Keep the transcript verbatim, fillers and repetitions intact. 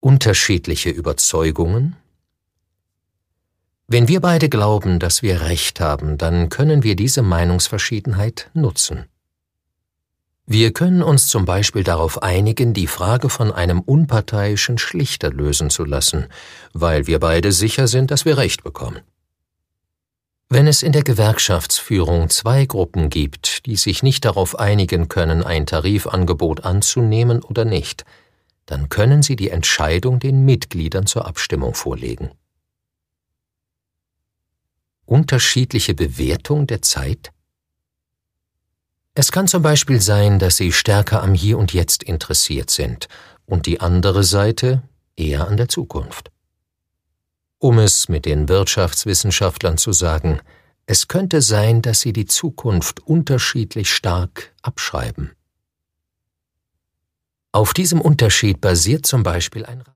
Unterschiedliche Überzeugungen? Wenn wir beide glauben, dass wir Recht haben, dann können wir diese Meinungsverschiedenheit nutzen. Wir können uns zum Beispiel darauf einigen, die Frage von einem unparteiischen Schlichter lösen zu lassen, weil wir beide sicher sind, dass wir Recht bekommen. Wenn es in der Gewerkschaftsführung zwei Gruppen gibt, die sich nicht darauf einigen können, ein Tarifangebot anzunehmen oder nicht, dann können sie die Entscheidung den Mitgliedern zur Abstimmung vorlegen. Unterschiedliche Bewertung der Zeit? Es kann zum Beispiel sein, dass Sie stärker am Hier und Jetzt interessiert sind und die andere Seite eher an der Zukunft. Um es mit den Wirtschaftswissenschaftlern zu sagen, es könnte sein, dass Sie die Zukunft unterschiedlich stark abschreiben. Auf diesem Unterschied basiert zum Beispiel ein